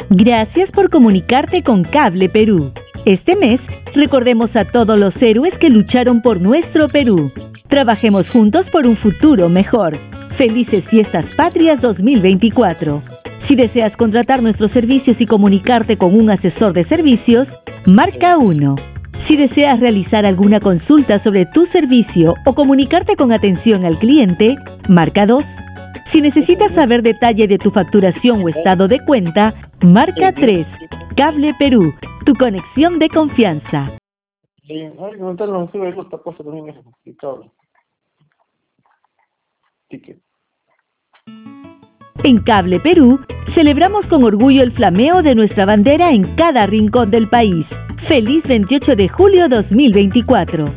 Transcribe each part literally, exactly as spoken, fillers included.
Gracias por comunicarte con Cable Perú. Este mes, recordemos a todos los héroes que lucharon por nuestro Perú. Trabajemos juntos por un futuro mejor. Felices Fiestas Patrias dos mil veinticuatro. Si deseas contratar nuestros servicios y comunicarte con un asesor de servicios, marca uno. Si deseas realizar alguna consulta sobre tu servicio o comunicarte con atención al cliente, marca dos. Si necesitas saber detalle de tu facturación o estado de cuenta, marca tres. Cable Perú, tu conexión de confianza. Sí, hay que comentar la longitud de esta cosa también es complicado. Ticket. En Cable Perú, celebramos con orgullo el flameo de nuestra bandera en cada rincón del país. ¡Feliz veintiocho de julio dos mil veinticuatro!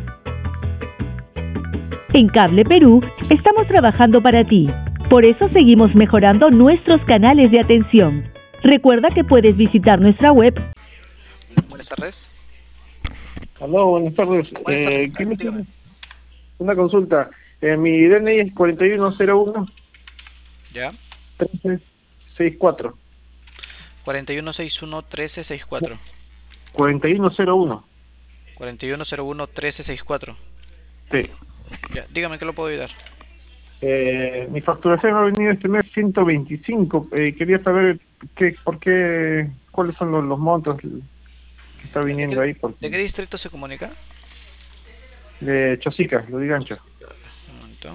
En Cable Perú, estamos trabajando para ti. Por eso seguimos mejorando nuestros canales de atención. Recuerda que puedes visitar nuestra web. Buenas tardes. Aló, buenas tardes. Buenas tardes. Eh, ¿qué me tiene? Una consulta. Eh, mi D N I es cuatro uno cero uno ¿Ya? trece sesenta y cuatro. cuatro uno seis uno trece sesenta y cuatro. cuatro uno cero uno. cuatro uno cero uno trece sesenta y cuatro. Sí. Ya, dígame que lo puedo ayudar. Eh, mi facturación ha venido este mes ciento veinticinco. Eh, quería saber qué, por qué, cuáles son los, los montos que está viniendo ¿De ahí. qué, Por, ¿De qué distrito se comunica? de Chosica, lo digo ancho. Un momento.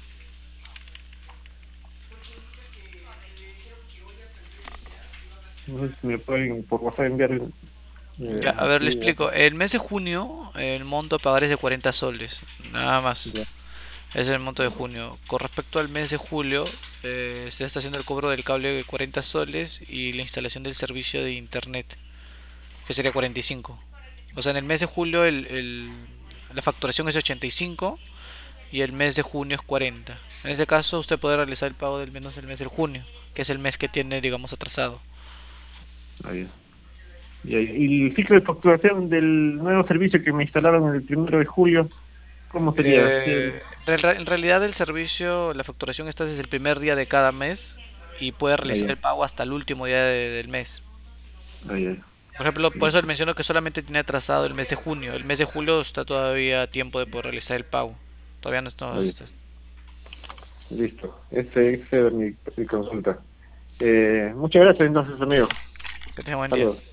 No sé si me pueden por WhatsApp enviar. Eh, Ya, a ver, le sí, explico. El mes de junio, el monto a pagar es de cuarenta soles. Nada más. ya. Ese es el monto de junio. Con respecto al mes de julio, eh, se está haciendo el cobro del cable de cuarenta soles y la instalación del servicio de internet, que sería cuarenta y cinco. O sea, en el mes de julio el, el- la facturación es ochenta y cinco y el mes de junio es cuarenta. En este caso, usted puede realizar el pago del menos del mes de junio, que es el mes que tiene, digamos, atrasado. Ahí. Y, y el ciclo de facturación del nuevo servicio que me instalaron el primero de julio, ¿cómo sería? Sí. Eh, en re- en realidad, el servicio, la facturación está desde el primer día de cada mes y puede realizar Ahí, el pago hasta el último día de- del mes. ahí, ahí. Por ejemplo, por eso Listo. le menciono que solamente tiene atrasado el mes de junio. El mes de julio está todavía a tiempo de poder realizar el pago. Todavía no está. Ahí. Listo. Ese, ese era mi, mi consulta. Eh, muchas gracias entonces, amigo. Que tenga buen día. Saludos.